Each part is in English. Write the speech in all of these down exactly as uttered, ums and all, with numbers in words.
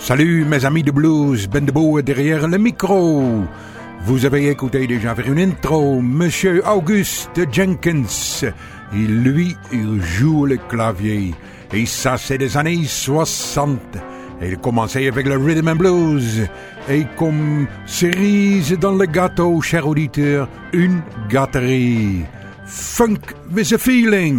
Salut mes amis de blues, Ben Debout derrière le micro. Vous avez écouté déjà vers une intro, Monsieur August Jenkins. Il, lui, il joue le clavier. Et ça, c'est des années soixante. Et il commençait avec le rhythm and blues. Et comme cerise dans le gâteau, cher auditeur, une gâterie. Funk with a feeling.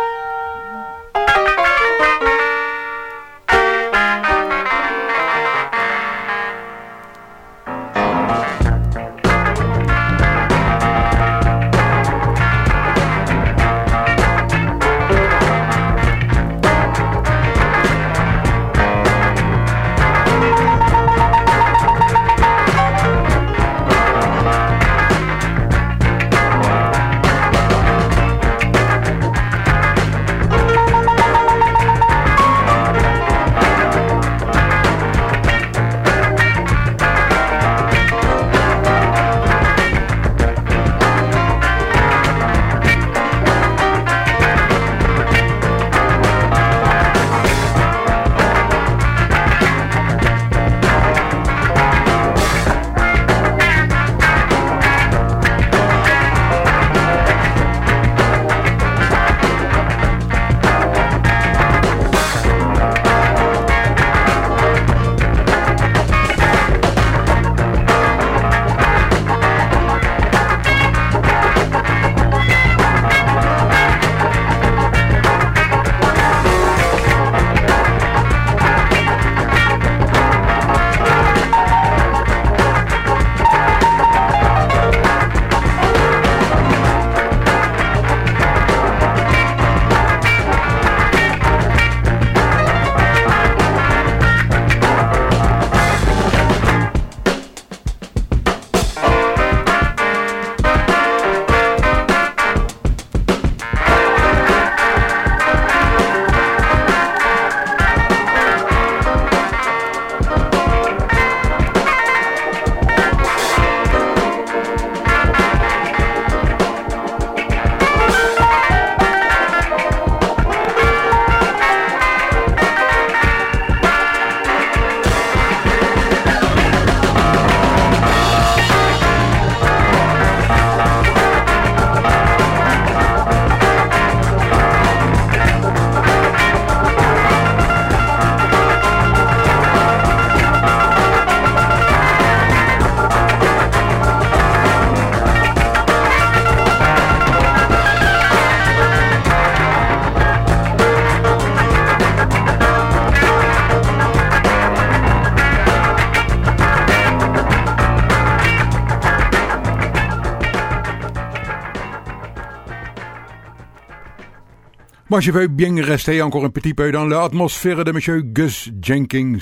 Moi, je veux bien rester encore un petit peu dans l'atmosphère de Monsieur Gus Jenkins.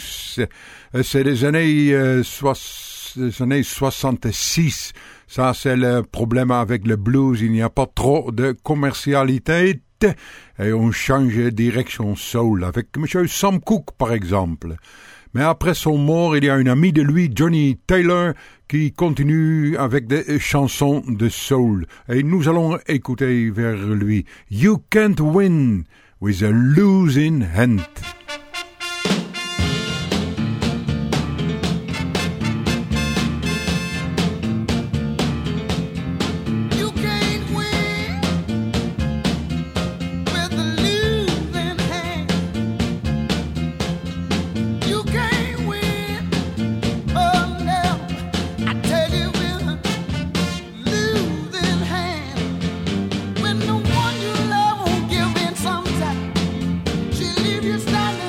C'est des années, euh, soix- des années soixante-six. Ça, c'est le problème avec le blues. Il n'y a pas trop de commercialité. Et on change de direction soul avec Monsieur Sam Cooke, par exemple. Mais après son mort, il y a un ami de lui, Johnny Taylor, qui continue avec des chansons de soul. Et nous allons écouter vers lui. You can't win with a losing hand. When the one you love won't give in sometimes, she leave you standing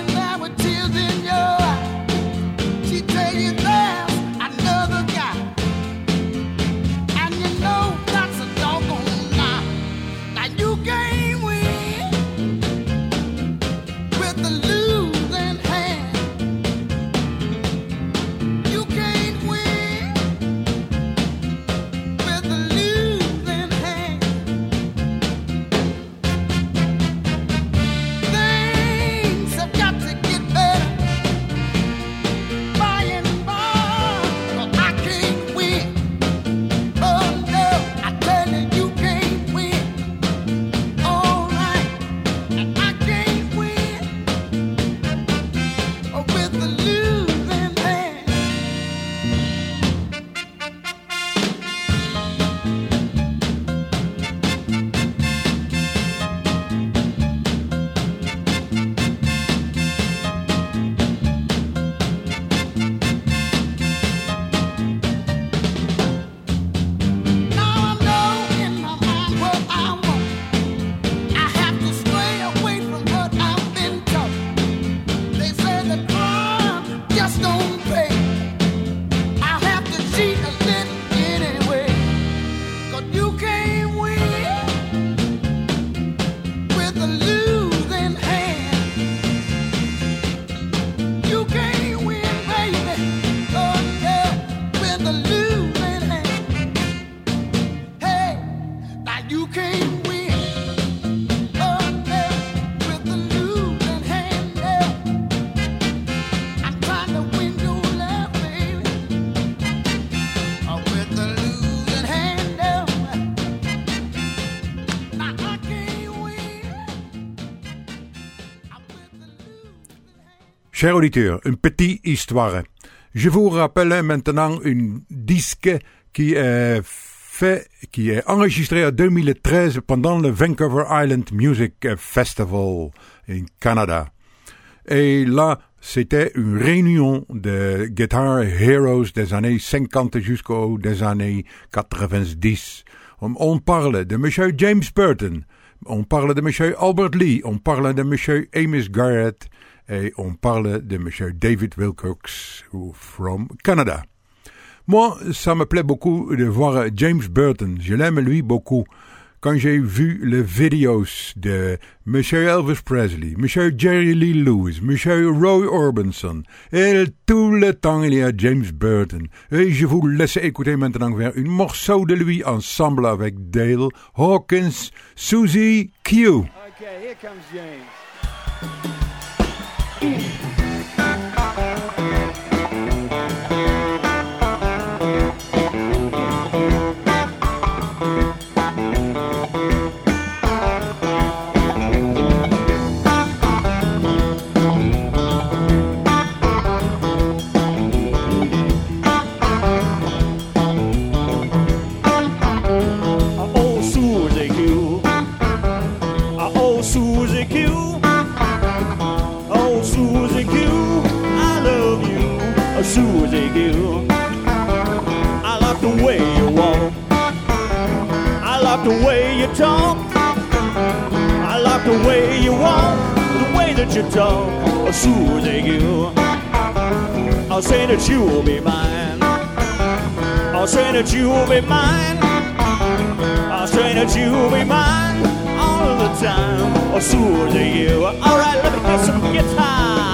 Chers auditeurs, une petite histoire. Je vous rappelle maintenant une disque qui est fait, qui est enregistré en deux mille treize pendant le Vancouver Island Music Festival en Canada. Et là, c'était une réunion de Guitar Heroes des années cinquante jusqu'aux des années quatre-vingt-dix. On, on parle de monsieur James Burton, on parle de monsieur Albert Lee, on parle de monsieur Amos Garrett, et on parle de monsieur David Wilcox from Canada. Moi, ça me plaît beaucoup de voir James Burton. Je l'aime lui beaucoup. Quand j'ai vu les vidéos de monsieur Elvis Presley, monsieur Jerry Lee Lewis, monsieur Roy Orbison, et tout le temps il y a James Burton. Et je vous laisse écouter maintenant vers un morceau de lui ensemble avec Dale Hawkins, Susie Q. Okay, here comes James. Susie Q. I like the way you walk, I like the way you talk, I like the way you walk, the way that you talk. Oh, Susie Q. I'll say that you will be mine, I'll say that you will be mine, I'll say that you will be mine all of the time. Oh, Susie Q. Alright, let me get some guitar.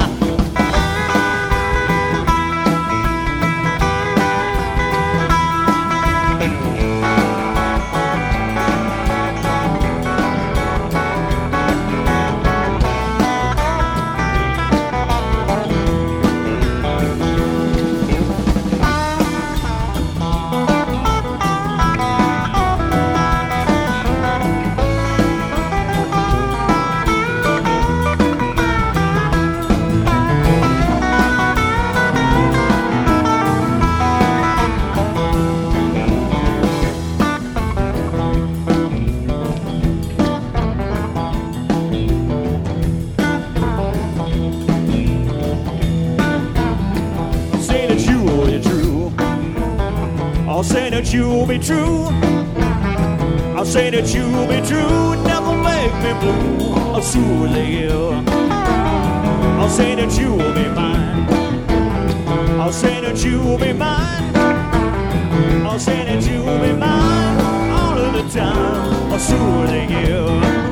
I'll say that you'll be true, I'll say that you'll be true, never make me blue. Oh, Susie Q. I'll say that you will be mine, I'll say that you will be mine, I'll say that you will be mine all of the time. Oh, Susie Q.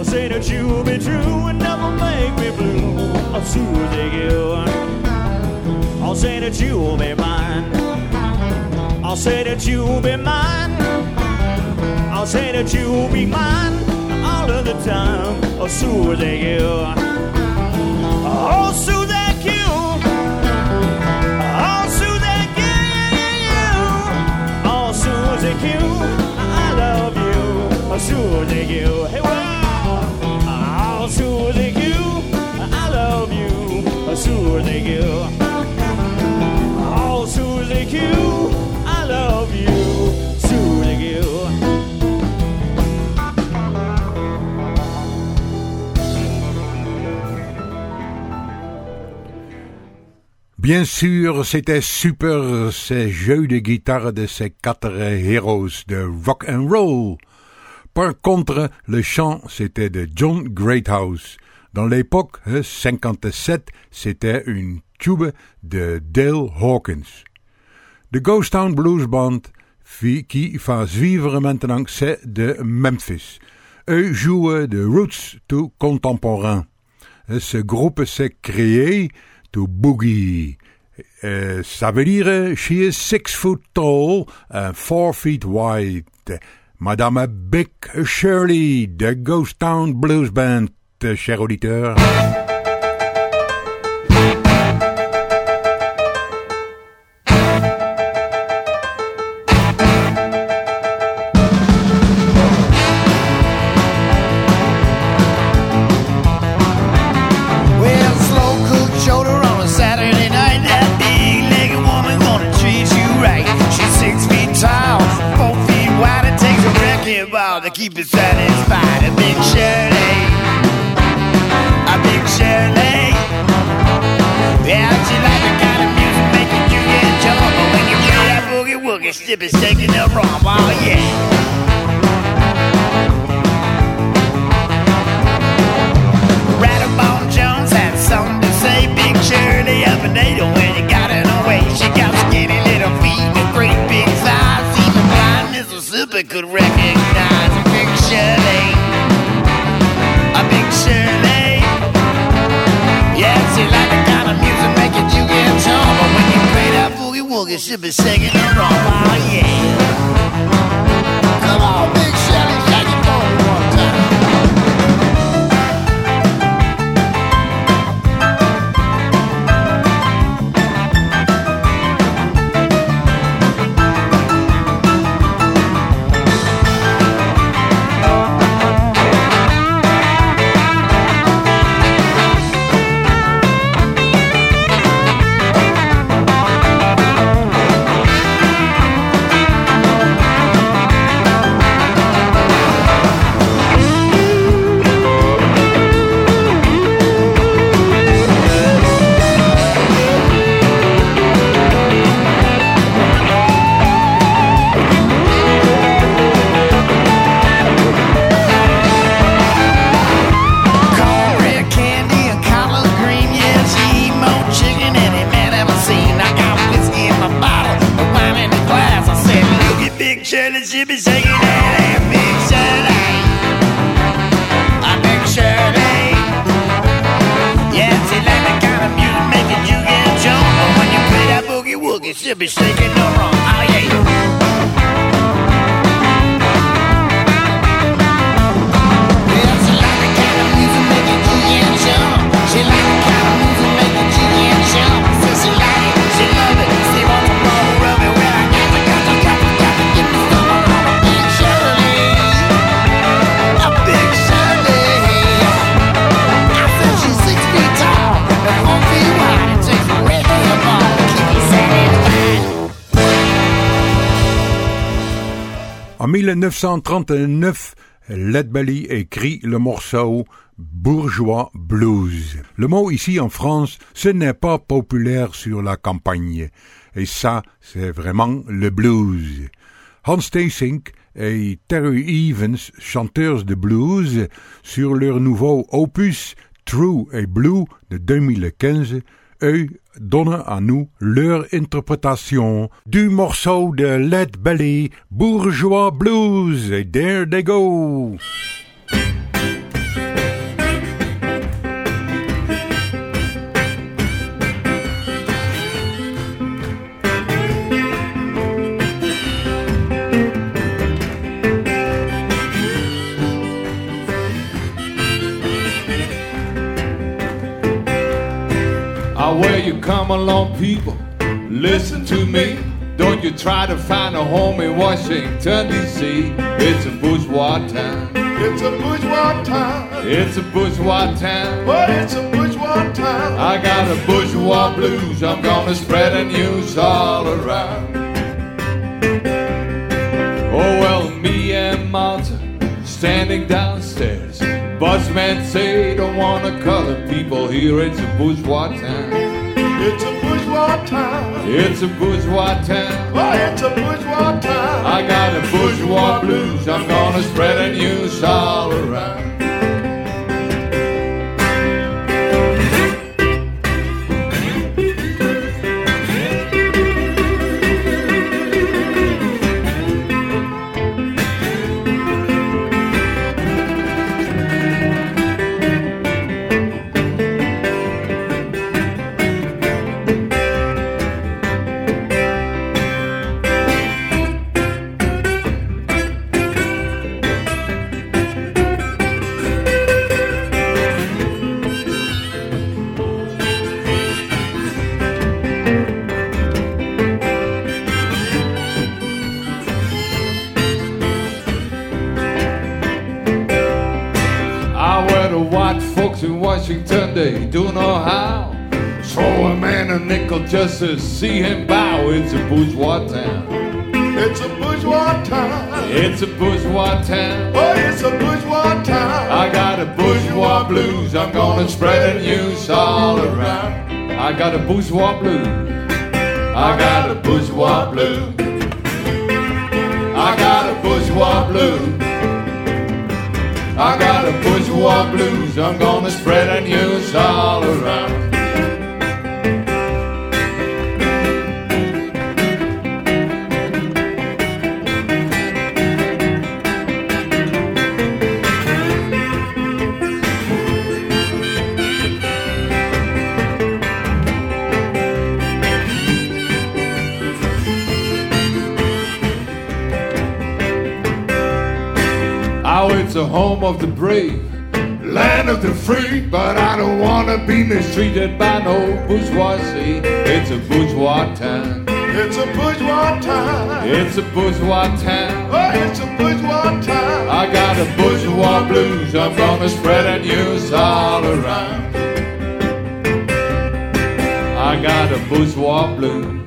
say that you'll be true and never make me blue. Oh, Susie Q. I'll say that you'll be mine. I'll say that you'll be mine. I'll say that you'll be mine all of the time. Oh, Susie Q. Oh, Susie Q. Oh, Susie Q. Oh, Susie Q. I love you. Oh, Susie Q. Hey, well. Oh, Susie Q. I love you. Oh, Susie Q. Oh, Susie Q. I love you. Susie Q. Bien sûr, c'était super ces jeux de guitare de ces quatre héros de rock and roll. Par contre, le chant, c'était de John Greathouse. Dans l'époque, cinquante-sept, c'était une tube de Dale Hawkins. The Ghost Town Blues Band, qui va suivre maintenant, c'est de Memphis. Eux jouent de roots tout contemporain. Ce groupe s'est créé to boogie. Uh, ça veut dire she is six foot tall and four feet wide. Madame Big Shirley, the Ghost Town Blues Band, cher auditeur. Keep it satisfied. A big Shirley, a big Shirley. Yeah, she like the kind of music making you get jump. But when you play that boogie woogie, slip it shaking the rump. Oh yeah. Rattlebone Jones had something to say. Big Shirley up and they don't when you got in her way. She got skinny little feet and great big thighs. Even blind Mississippi could recognize a big Shirley, a big Shirley. Yeah, she like the kind of music making you get jump. But when you play that boogie woogie, she be shaking the rump. Oh yeah. Come on, big Shirley, shake it for me one time. She'll be shaking the rump. Oh yeah. Yeah, she like the kind of music making you get jump. She like the kind of music making you get jump. So she like it, she love it. She wants to roll, rub it. Well, I got to, got to, got to, got to get me some on a big Shirley, a big Shirley. I said she's six feet tall and four feet wide. It takes a red hair ball to keep you satisfied. En dix-neuf cent trente-neuf, Lead Belly écrit le morceau Bourgeois Blues. Le mot ici en France, ce n'est pas populaire sur la campagne. Et ça, c'est vraiment le blues. Hans Theessink et Terry Evans, chanteurs de blues, sur leur nouveau opus True et Blue de deux mille quinze, eux donnent à nous leur interprétation du morceau de Lead Belly, Bourgeois Blues. Et there they go! Ah, where you come along, people, listen to me. Don't you try to find a home in Washington, D C It's a bourgeois town. It's a bourgeois town. It's a bourgeois town. But it's a bourgeois town. I got a bourgeois blues. I'm gonna spread the news all around. Oh, well, me and Martha standing downstairs. Busman say don't wanna color people here. It's a bourgeois town. It's a bourgeois town. It's a bourgeois town. Oh, it's a bourgeois town. I got a bourgeois blues. I'm gonna spread the news all around. In Washington, they don't know how. Throw a man a nickel just to see him bow. It's a bourgeois town. It's a bourgeois town. It's a bourgeois town. Oh, it's a bourgeois town. I got a bourgeois blues. I'm gonna spread the news all around. I got a bourgeois blues. I got a bourgeois blues. I got a bourgeois blues. I got a bourgeois blues. I'm gonna spread the news all around. Oh, it's a home of the brave, land of the free, but I don't wanna be mistreated by no bourgeoisie. It's a bourgeois town. It's a bourgeois town. It's a bourgeois town. Oh, it's a bourgeois town. I got a bourgeois blues. I'm gonna spread the news all around. I got a bourgeois blues.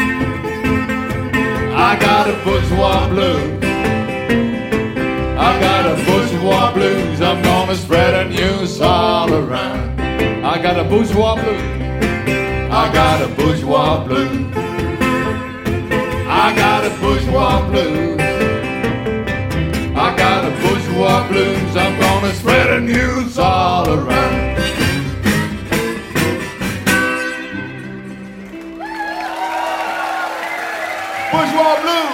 I got a bourgeois blues. I got a bourgeois blues. I'm gonna spread the news all around. I got a bourgeois blues. I got a bourgeois blues. I got a bourgeois blues. I got a bourgeois blues. I'm gonna spread the news all around. Bourgeois blues.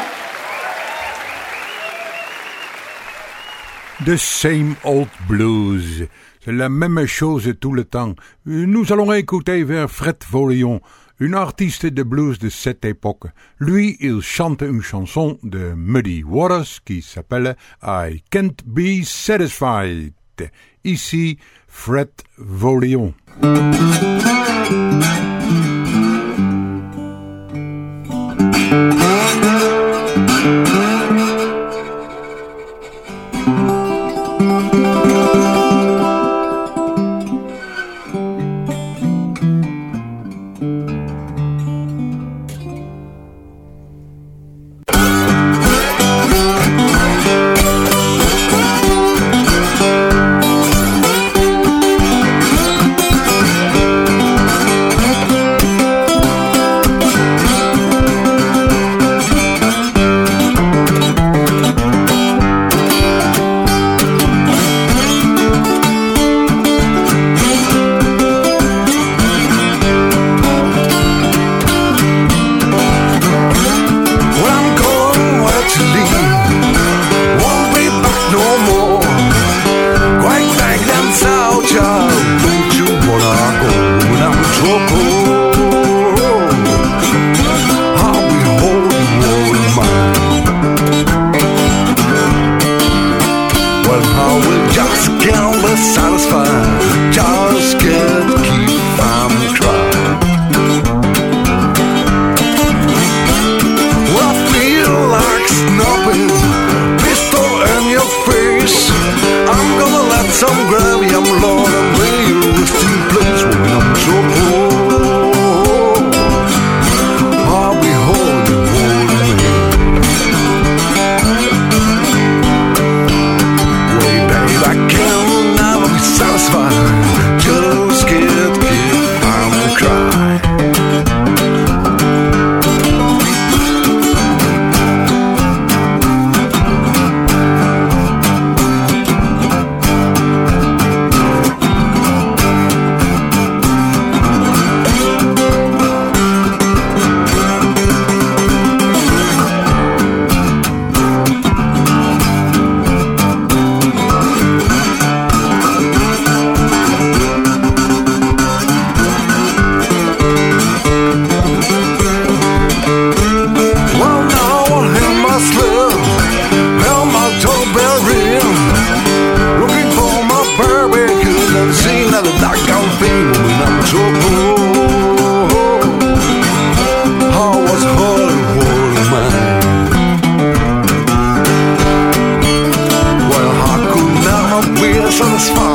The same old blues. C'est la même chose tout le temps. Nous allons écouter vers Fred Voleon, un artiste de blues de cette époque. Lui, il chante une chanson de Muddy Waters qui s'appelle I Can't Be Satisfied. Ici, Fred Voleon.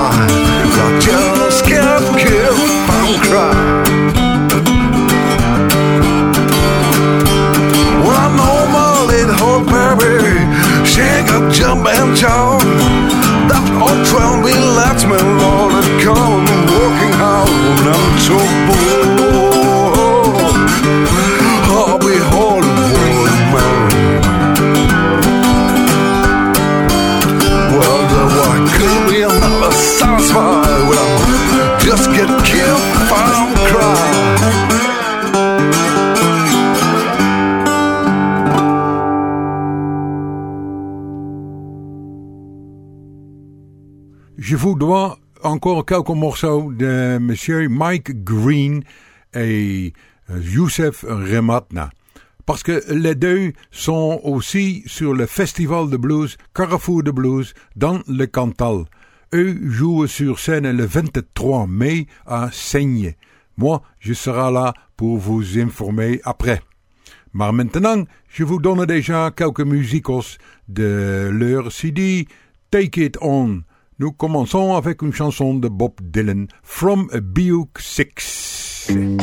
satisfied. I just can't keep from crying. Well, I know my little baby, she got jump and jump. That old train we lets me Lord and come walking out and so bored. I'll be Hollywood man. Well, the why could we never satisfied? Well, just get killed from crying. Je vous dois encore quelques morceaux de Monsieur Mike Green et Youssef Rematna. Parce que les deux sont aussi sur le Festival de Blues, Carrefour de Blues, dans le Cantal. Eux jouent sur scène le vingt-trois mai à Saigné. Moi, je serai là pour vous informer après. Mais maintenant, je vous donne déjà quelques musicos de leur C D Take It On. Nous commençons avec une chanson de Bob Dylan, From a Buick Six.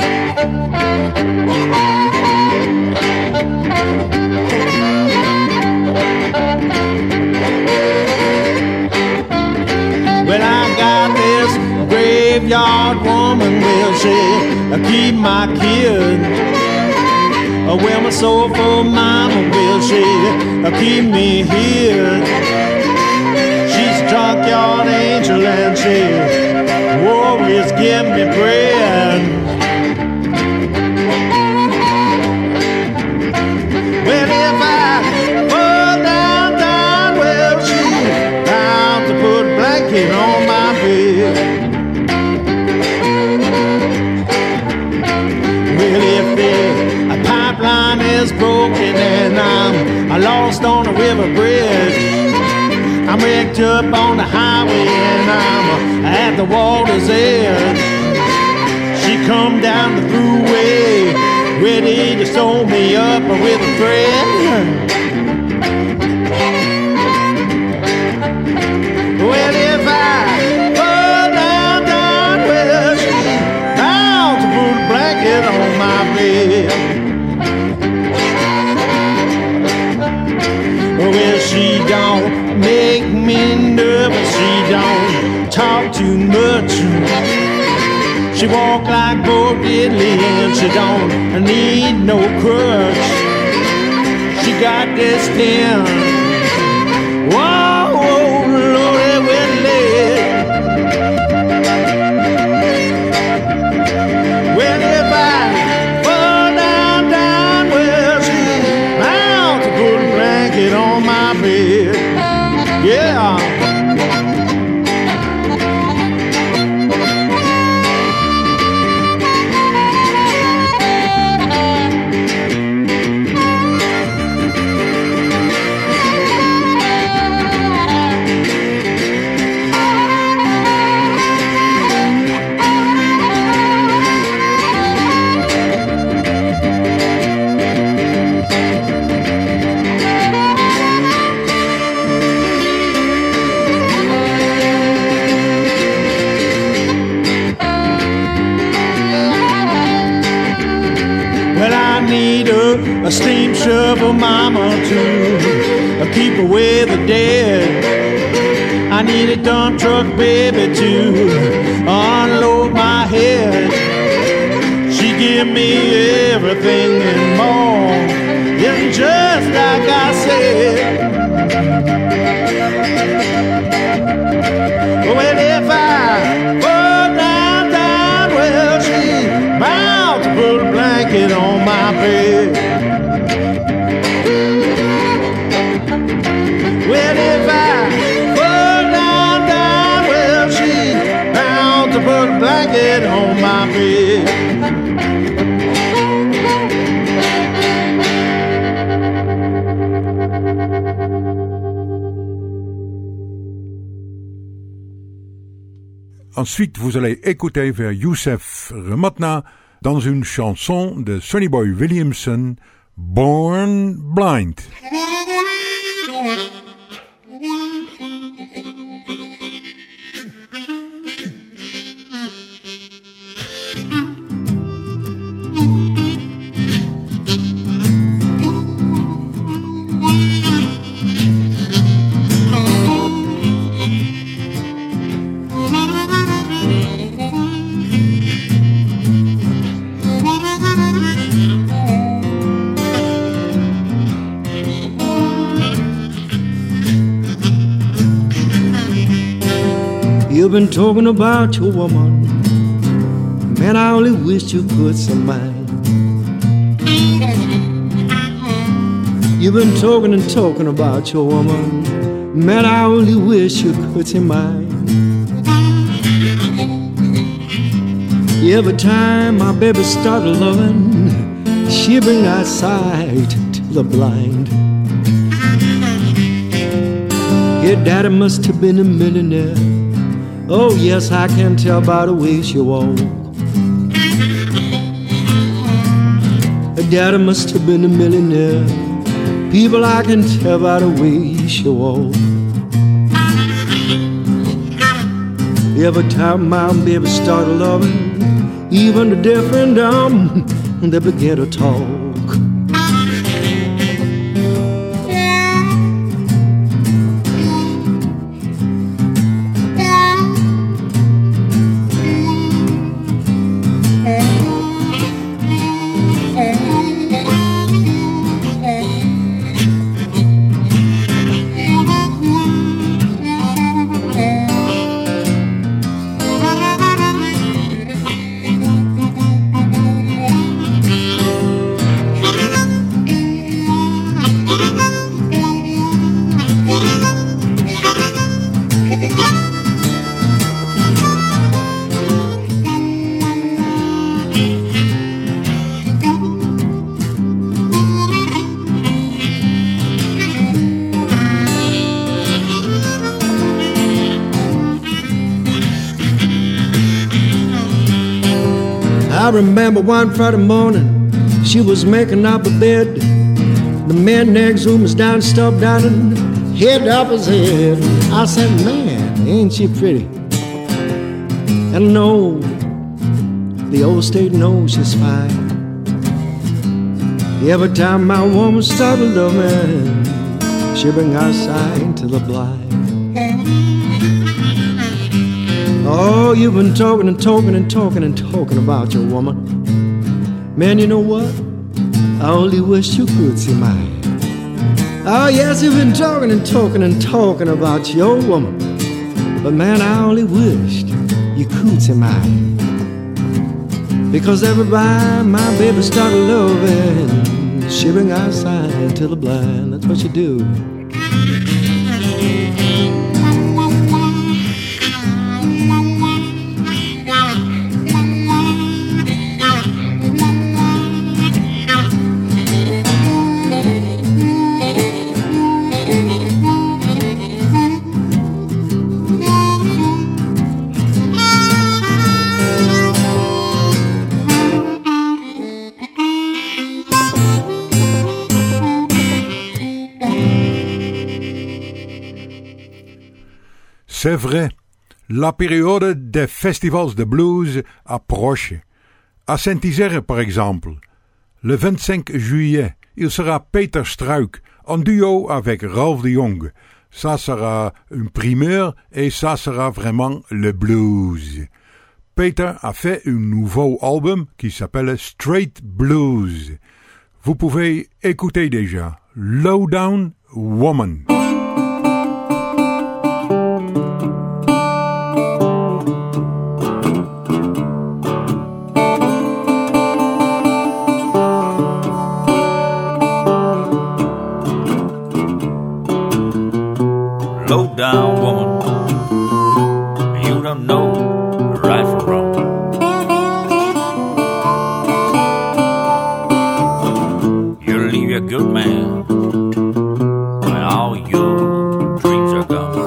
Well, I got this graveyard woman, will she keep my kid? Well, my soulful mama, will she keep me here? Junkyard angel and she always give me bread. Well, if I fall down, down, well, she bound to put a blanket on my bed. Well, if the pipeline is broken and I'm lost on a river bridge, I'm wrecked up on the highway and I'm at the water's edge. She come down the thruway, ready to sew me up with a thread. Well, if I fall down, down, well, she's bound to put a blanket on my bed. Well, she don't make me nervous, she don't talk too much. She walk like Bo Diddley and she don't need no crutch. She got this thing, whoa, whoa, Lordy, with lead. Well, if I fall down, down, well, she's bound to put a blanket on my bed. Yeah. A steam shovel mama to keep away the dead. I need a dump truck baby to unload my head. She give me everything and more, and just like I said. Well, if I fall down, down, well, she's bound to put a blanket on my bed. Well, if I fall down, down, well, she's bound to put a blanket on my bed. Ensuite, vous allez écouter vers Youssef Rematna dans une chanson de Sonny Boy Williamson, Born Blind. You've been talking about your woman. Man, I only wish you could some mind. You've been talking and talking about your woman. Man, I only wish you could see mine. Every time my baby started loving, she bring that sight to the blind. Your daddy must have been a millionaire. Oh yes, I can tell by the way she walk. Her daddy must have been a millionaire. People, I can tell by the way she walk. Every time my baby started loving, even the deaf and dumb, they began to talk. I remember one Friday morning, she was making up a bed. The man next room was down, stuffed down and head up his head. I said, man, ain't she pretty? And no, the old state knows she's fine. Every time my woman started loving, she bring our sight to the blind. Oh, you've been talking and talking and talking and talking about your woman. Man, you know what? I only wish you could see mine. Oh, yes, you've been talking and talking and talking about your woman. But man, I only wished you could see mine. Because everybody my baby started loving, she bring our sight to the blind. That's what she do. C'est vrai, la période des festivals de blues approche. À Saint-Isère, par exemple, le vingt-cinq juillet, il sera Peter Struik en duo avec Ralph de Jong. Ça sera une primeur et ça sera vraiment le blues. Peter a fait un nouveau album qui s'appelle Straight Blues. Vous pouvez écouter déjà Lowdown Woman. Low down woman, you don't know right from wrong. You leave a good man when all your dreams are gone.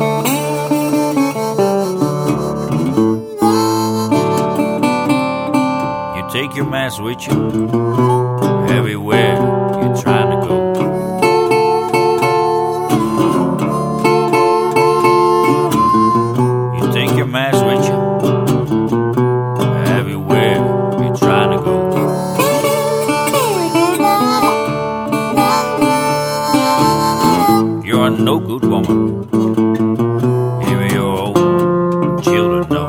You take your mask with you everywhere you're trying to go. Mask with you everywhere you're trying to go. You're a no good woman, even your own children know.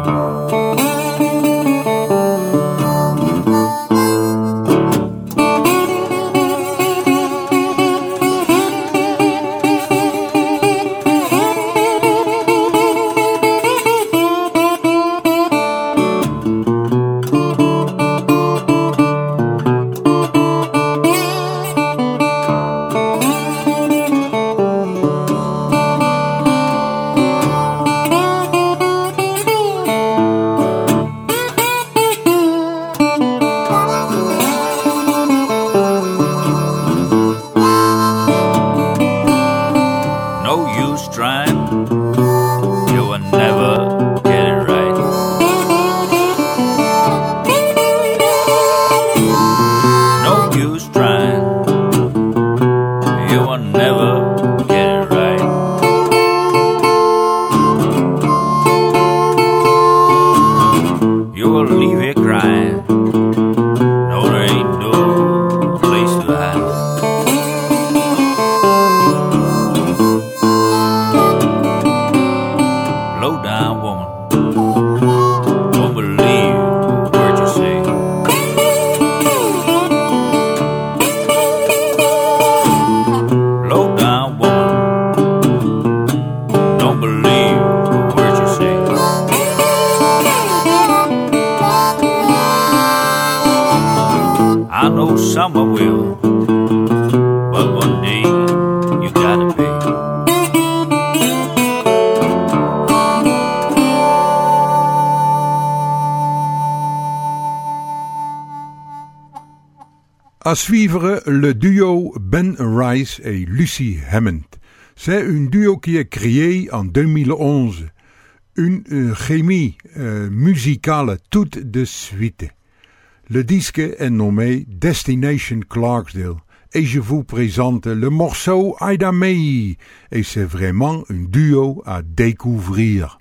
Don't believe a word you say. Low down woman, don't believe a word you say. I know someone will, but one day you gotta pay. À suivre, le duo Ben Rice et Lucy Hammond. C'est un duo qui est créé en deux mille onze. Une euh, chimie euh, musicale toute de suite. Le disque est nommé Destination Clarksdale et je vous présente le morceau Ida May et c'est vraiment un duo à découvrir.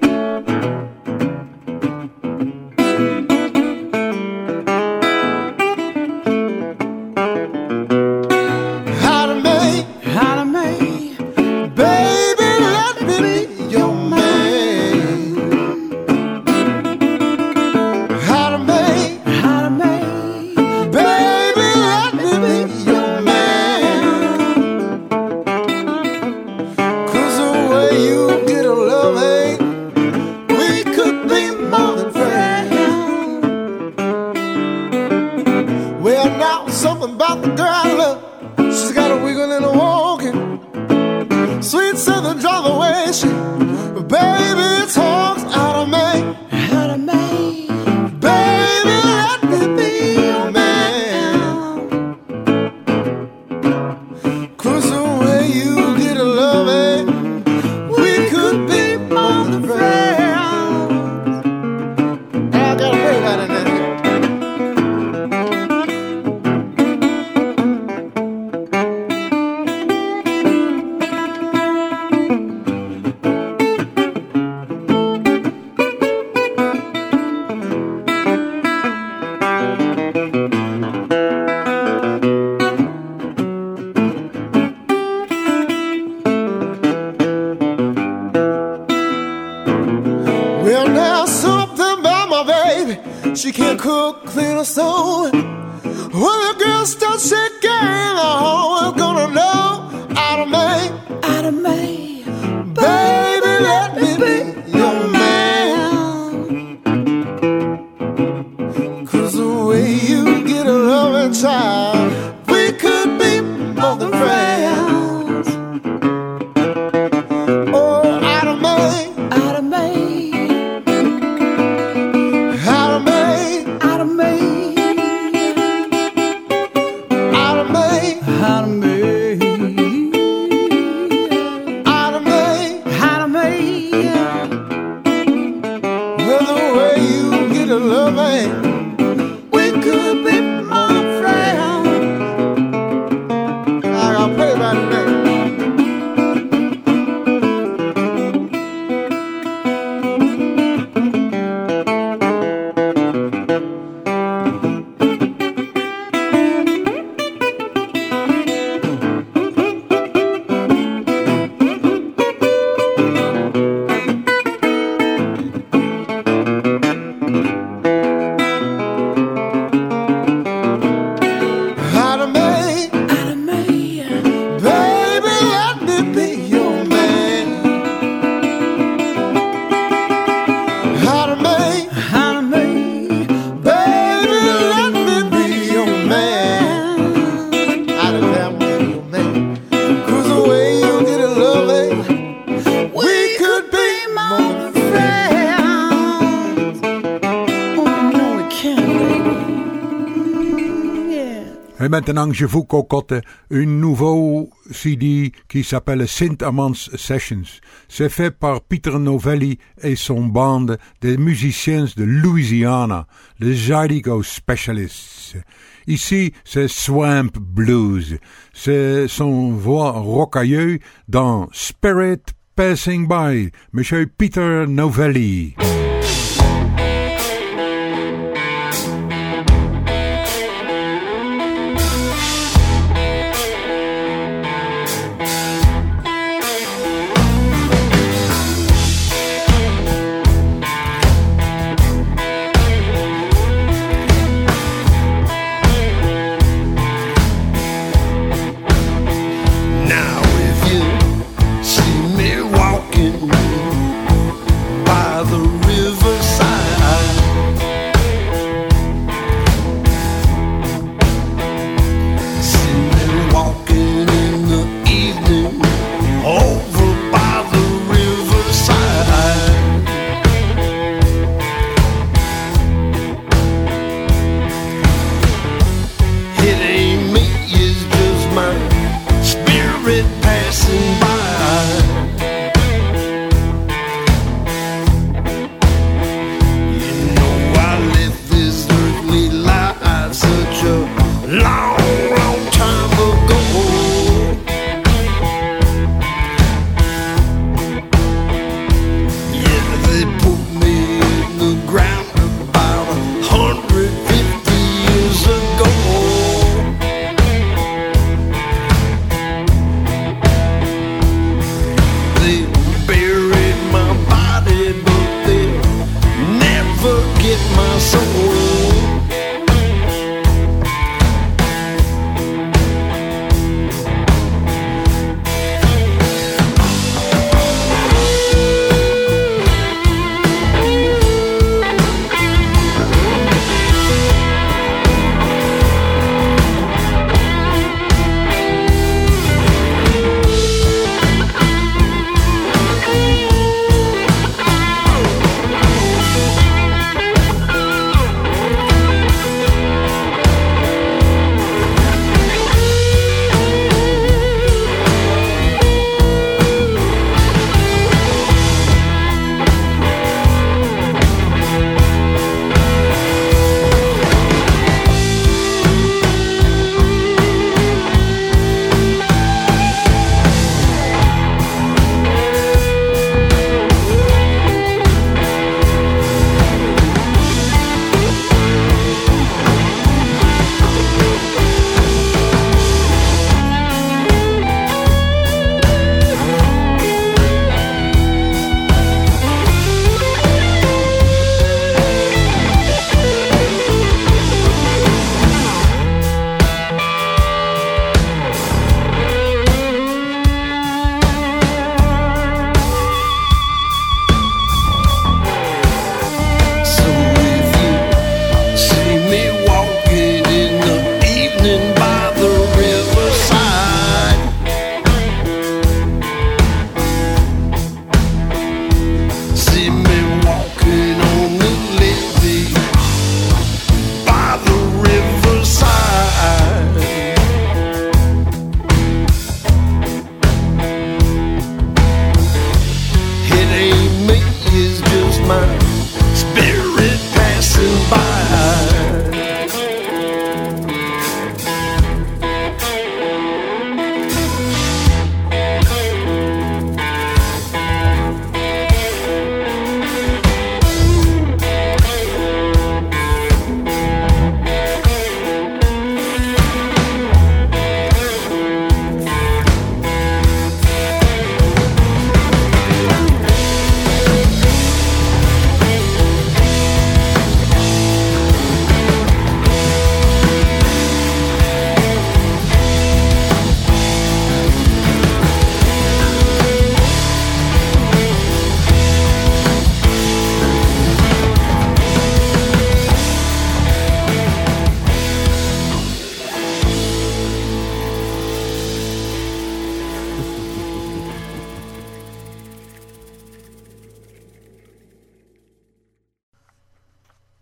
She can't cook, clean or sew. When the girl starts shaking, oh, we're gonna know Ida May, Ida May, baby, let me be your man. 'Cause the way you get a loving child, we could be more than friends. Oh, Ida May, Ida May. Et maintenant, je vous cocotte un nouveau C D qui s'appelle Saint Amand's Sessions. C'est fait par Peter Novelli et son band de musiciens de Louisiana, les Zydeco Specialists. Ici, c'est Swamp Blues. C'est son voix rocailleuse dans Spirit Passing By, Monsieur Peter Novelli.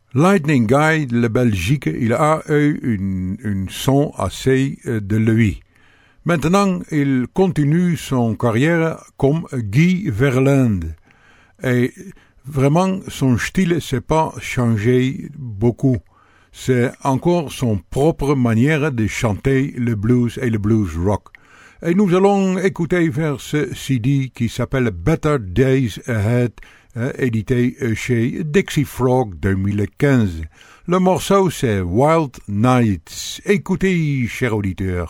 Lightning Guy, le Belgique, il a eu une, une son assez de lui. Maintenant, il continue son carrière comme Guy Verlinde. Et vraiment, son style s'est pas changé beaucoup. C'est encore son propre manière de chanter le blues et le blues rock. Et nous allons écouter vers ce C D qui s'appelle Better Days Ahead, euh, édité chez Dixie Frog deux mille quinze. Le morceau c'est Wild Nights. Écoutez, chers auditeurs.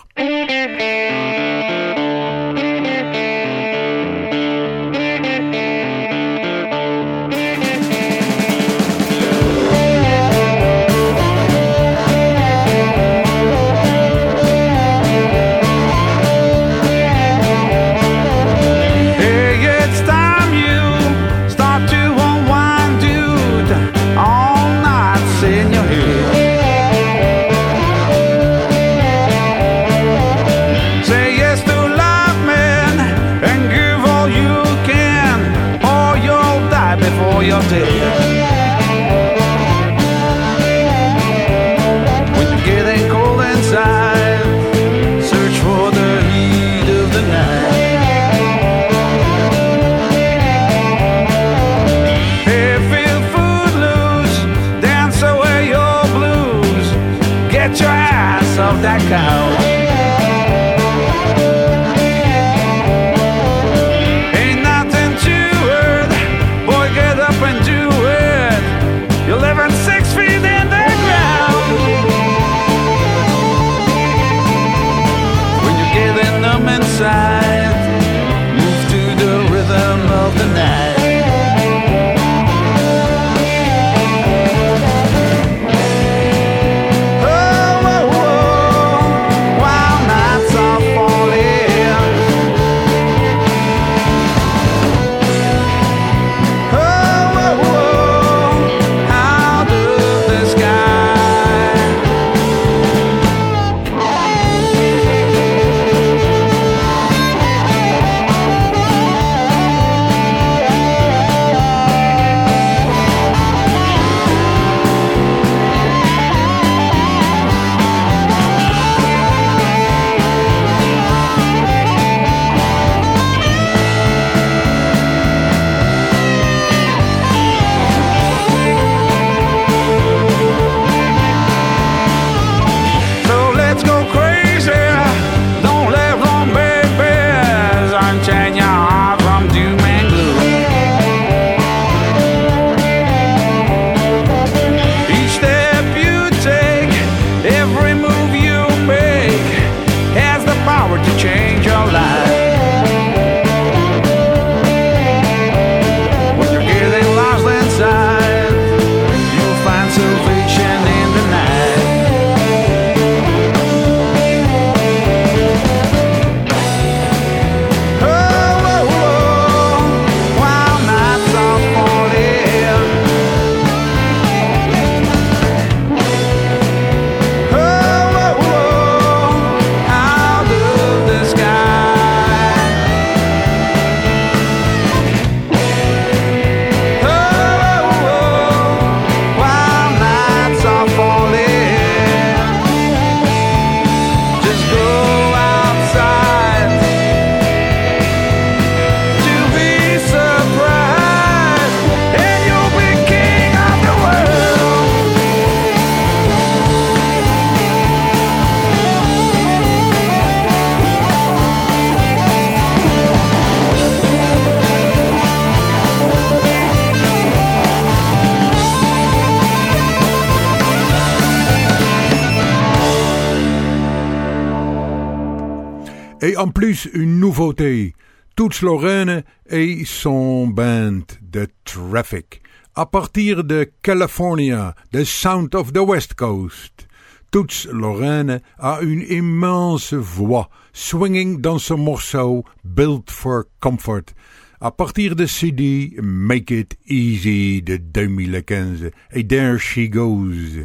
Et en plus, une nouveauté. Toots Lorraine et son band The Traffic. À partir de California, The Sound of the West Coast. Toots Lorraine a une immense voix, swinging dans ce morceau Built for Comfort. À partir de C D Make It Easy de deux mille quinze. Et there she goes.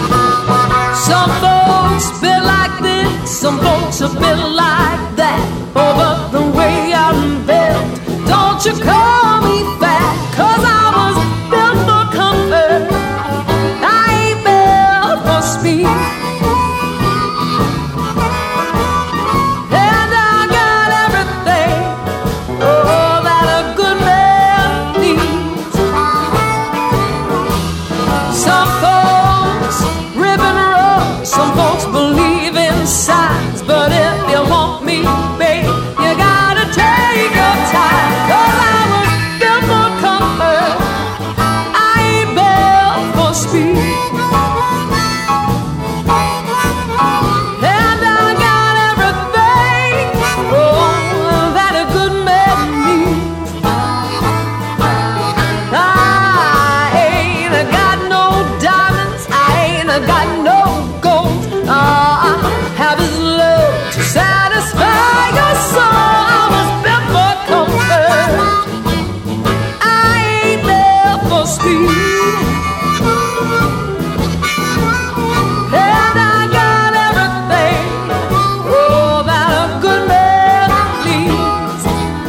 Some folks feel like this, some folks are built like that. over the way I'm built. Don't you call me fat, 'cause I was built for comfort. I ain't built for speed. And I got everything, oh, that a good man needs. Some folks rip and roll, some folks believe in signs, but if you want me, babe, you gotta take your time, 'cause I was built for comfort. I ain't built for speed. And I got everything, oh, that a good man needs. I ain't got no diamonds, I ain't got no gold. All I have is love to satisfy your soul. I was built for comfort. I ain't built for speed. And I got everything, oh, that a good man needs.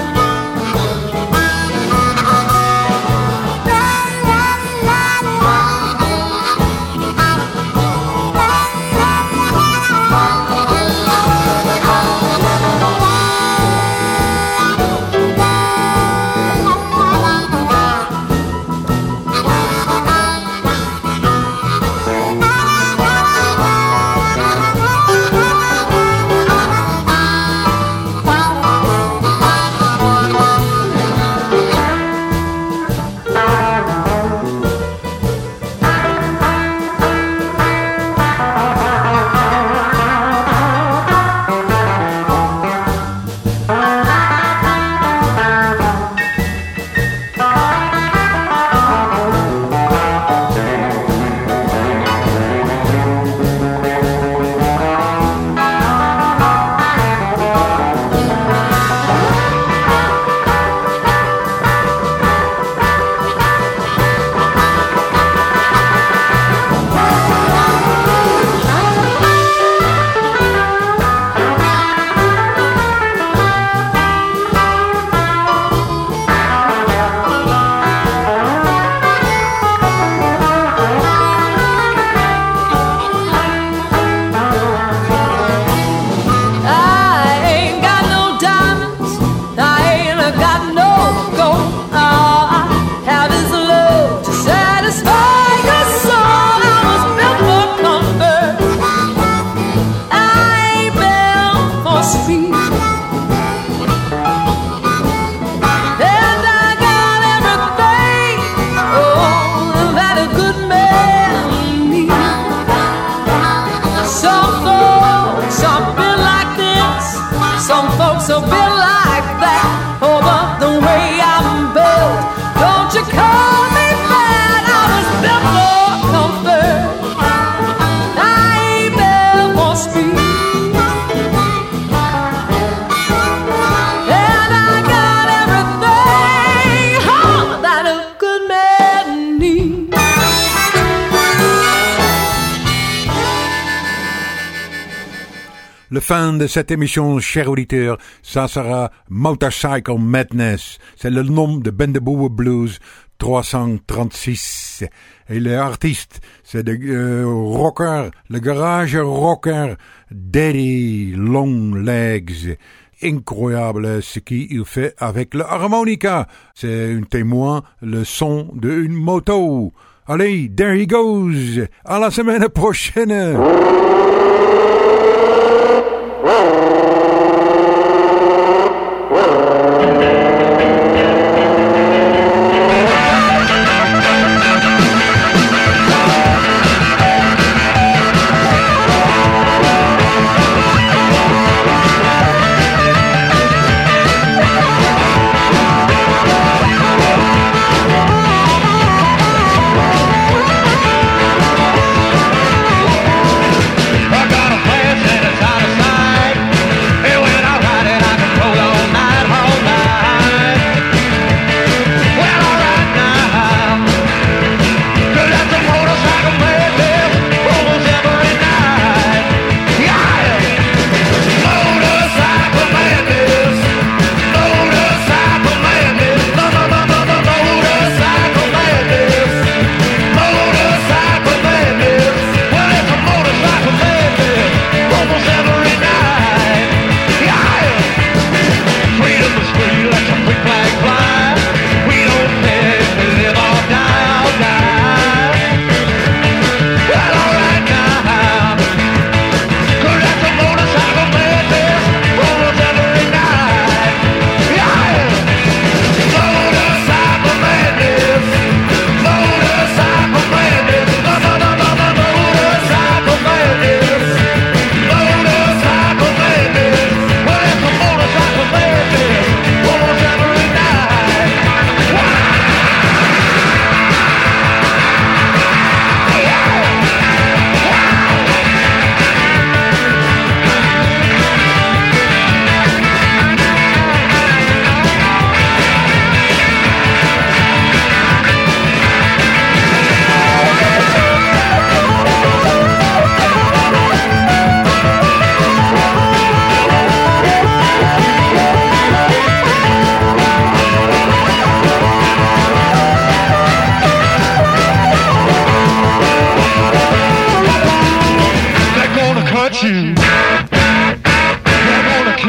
Le fin de cette émission, chers auditeurs, ça sera Motorcycle Madness. C'est le nom de Bendaboo Blues trois cent trente-six. Et l'artiste, c'est le euh, rocker, le garage rocker Daddy Long Legs. Incroyable ce qu'il fait avec le harmonica. C'est un témoin, le son d'une moto. Allez, there he goes. À la semaine prochaine.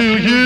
you.